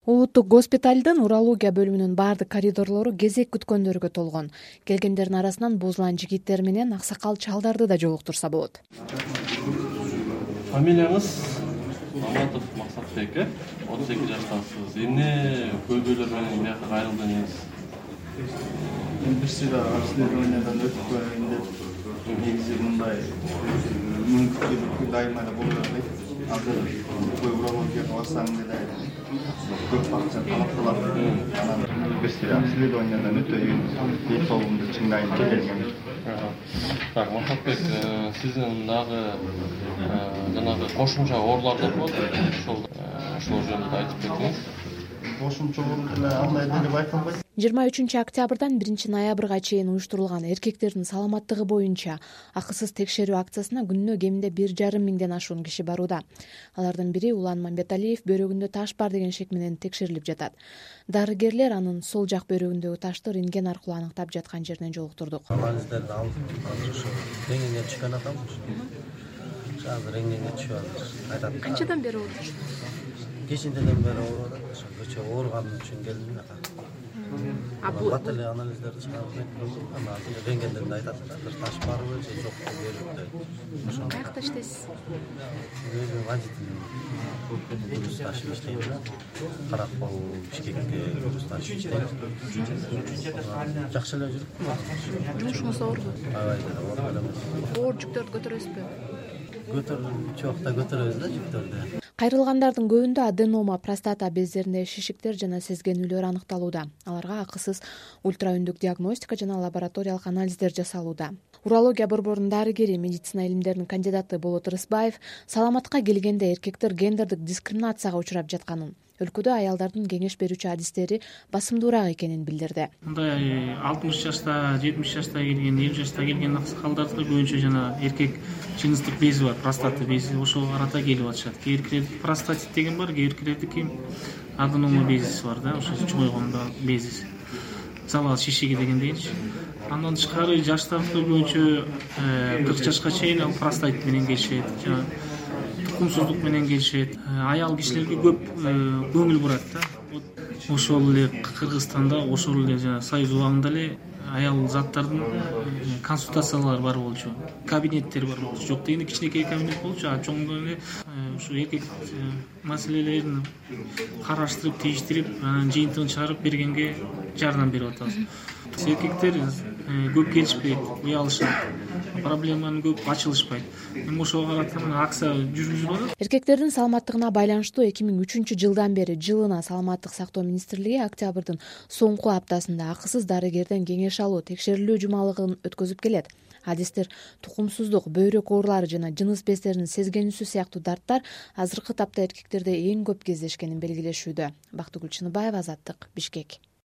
Улуттук госпиталдын урология бөлүмүнүн баардык коридорлору кезек күткөндөргө толгон. Келгендердин арасынан бузулан жигиттер менен аксакал чалдарды да жолуктурса болот. Фамилияңыз? Маматов Максатбек, 32 жаштасыз. Эмне көйгөйлөр менен бияка кайрылдыңыз? Бир сыйда обследованиядан өтүп көргөн деп негизи мындай мүмкүнчүлүк дайыма эле боло бербейт. Азыр урологияга барсаң деле көп акча талап кылат. Анан бир сыйда обследованиядан өтөйүн, денсаулыгымды чыңдайын деп келгем. Так, Максатбек, сиздин дагы жанагы кошумча оорулар да болот. Ошол жөнүндө айтып кетиңиз. Кошумча оору деле андай деле байкалбайт. 23 октябрдан 1 ноябрга чейин уюштурулган эркектердин саламаттыгы боюнча акысыз текшерүү акциясына күнүнө кеминде 1,5 миңден ашуун киши барууда. Алардын бири Улан Мамбеталиев бөйрөгүндө таш бар деген шек менен текшерилип жатат. Дарыгерлер анын сол жак бөйрөгүндөгү ташты рентген аркылуу аныктап жаткан жеринен жолуктурдук. Анализдерди алып, азыр ушу рентгенге түшкөн атабыз. Азыр рентгенге түшүп атабыз. Айтат. Канчадан бери ооруйт? Кечинтеден бери ооруп атат. Ошо көчө ооруганы үчүн келдим ага. Батылы анализдерди чыгарып кетти. Анан рентгенден айтат да, бир таш барбы же жокпу көрүп. Ошо Каякта иштейсиз? өзү водитель груз ташып иштейм. Каракол, Бишкекке груз ташып иштейм. Жакшы эле жүрүп. Жумушуңуз оорбу? Аябай оор эмес. Оор жүктөрдү көтөрөсүзбү? Көтөрөбүз да жүктөрдү. Кайрылгандардын көбүндө аденома, простата бездеринде шишиктер жана сезгенүүлөр аныкталууда. Аларга акысыз ультраүндүк диагностика жана лабораториялык анализдер жасалууда. Урология борборунун дарыгери, медицина илимдеринин кандидаты Болот Рысбаев саламатка келгенде эркектер гендердик дискриминацияга учурап жатканын, өлкөдө аялдардын кеңеш берүүчү адистери басымдуураак экенин билдирди. Мындай 60 жашта, 70 жашта келген, 50 жашта келген аксакалдарды көбүнчө жана эркек жыныстык бези бар, простата бези, ошого карата келип атышат. Кээбиркилердики простатит деген бар, кээбиркилердики аденома безиси бар да, ошо чоңойгондо безиси. Залал шишиги деген дейинчи. Андан тышкары жаштарды көбүнчө 40 жашка чейин ал простатит менен келишет, жана тукумсуздук менен келишет. Аял кишилерге көп көңүл бурат да. Ошол эле Кыргызстанда, ошол эле жана Союз убагында эле аял заттардын консультациялары бар болчу, кабинеттер бар болчу. Жок дегенде кичинекей кабинет болчу, а чоң эле ушу эркек маселелерин караштырып, тийиштирип, анан жыйынтыгын чыгарып бергенге жардам берип атабыз. Эркектер көп келишпейт, уялышат, проблеманы көп ачылышпайт. Эми ошого карата акция жүргүзүлүп атат. Эркектердин саламаттыгына байланыштуу 2003 жылдан бери жылына Саламаттык сактоо министрлиги октябрдын соңку аптасында акысыз дарыгерден кеңеш алуу, текшерилүү жумалыгын өткөзүп келет. Адистер тукумсуздук, бөйрөк оорулары жана жыныс бездеринин сезгенүүсү сыяктуу дарттар азыркы тапта эркектерде эң көп кездешкенин белгилешүүдө. Бактыгүл Чыныбаева, Азаттык, Бишкек.